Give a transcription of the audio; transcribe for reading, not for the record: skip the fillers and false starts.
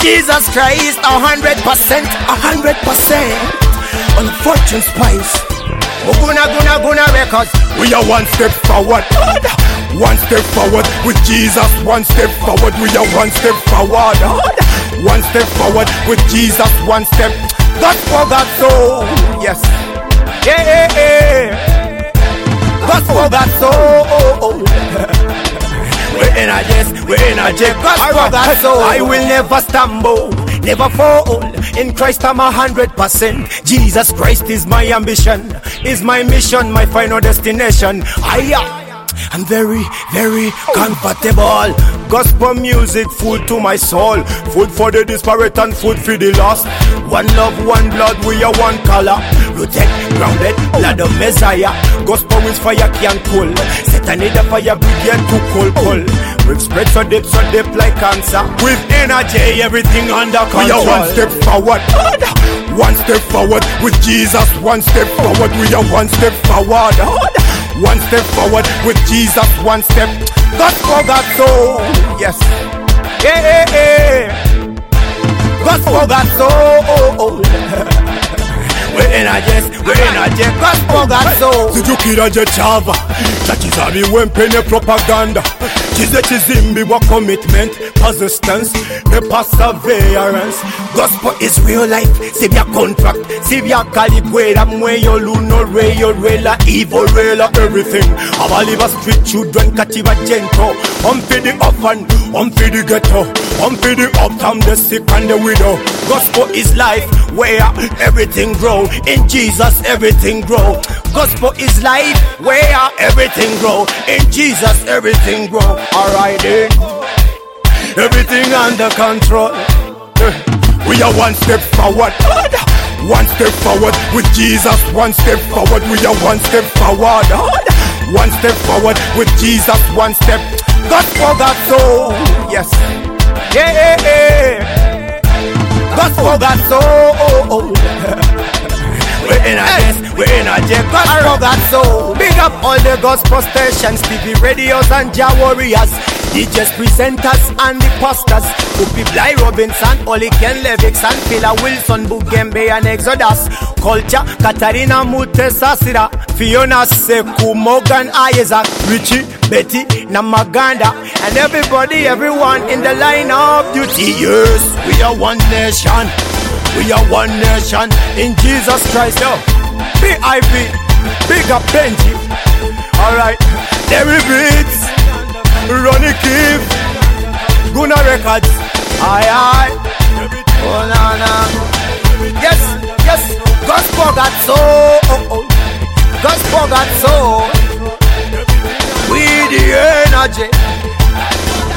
Jesus Christ, 100%, 100%. On Fortune Spice, Guna Records. We are one step forward, one step forward with Jesus. One step forward, we are one step forward, one step forward with Jesus. One step. That's for that soul, yes. Yeah. That's for that soul. We're energetic, that's for that soul. I will never stumble, never fall. In Christ I'm 100%. Jesus Christ is my ambition, is my mission, my final destination. I'm very, very comfortable. Gospel music, food to my soul. Food for the disparate and food for the lost. One love, one blood, we are one color. Rooted, grounded, blood of Messiah. Gospel is fire, can't cool. Satan need a fire brigade to cool. We've spread so deep like cancer. With energy, everything under control. We are one step forward, one step forward with Jesus. One step forward, we are one step forward. One step forward with Jesus, one step. That's for that soul, yes. Yeah. That's for that soul. We're energetic, that's for that soul. Zijukira chava, chachizabi wempene propaganda. Chizimbi wa commitment, persistence, the perseverance. Gospel is real life, save your contract, save your calibrate. I'm where you luno, real, evil, real, everything. Our live street children, kachiva gento. For the orphan, for the ghetto, for the uptown, the sick and the widow. Gospel is life, where everything grow. In Jesus, everything grow. Gospel is life, where everything grow. In Jesus, everything grow. Alright then, everything under control. We are one step forward, one step forward with Jesus. One step forward, we are one step forward, one step forward with Jesus. One step. That's for that soul, yes. Yeah. That's for that soul. We're energetic, that's for that soul. Big up all the gospel stations, TV radios and Jah Warriors, DJs, presenters and the posters. Kupi Bly Robinson, Oli Ken Levix and Phila Wilson, Bugembe and Exodus. Culture, Katarina Mutesasira, Fiona Seku, Morgan Isaac, Richie, Betty, Namaganda, and everybody, everyone in the line of duty. Yes, we are one nation. We are one nation in Jesus Christ. Yo, BIP, big up Benji. Alright, Derry Beats, Ronnie Keefe, Guna Records. Aye. Oh na. Yes. Gospel got soul. Gospel got soul. We the energy.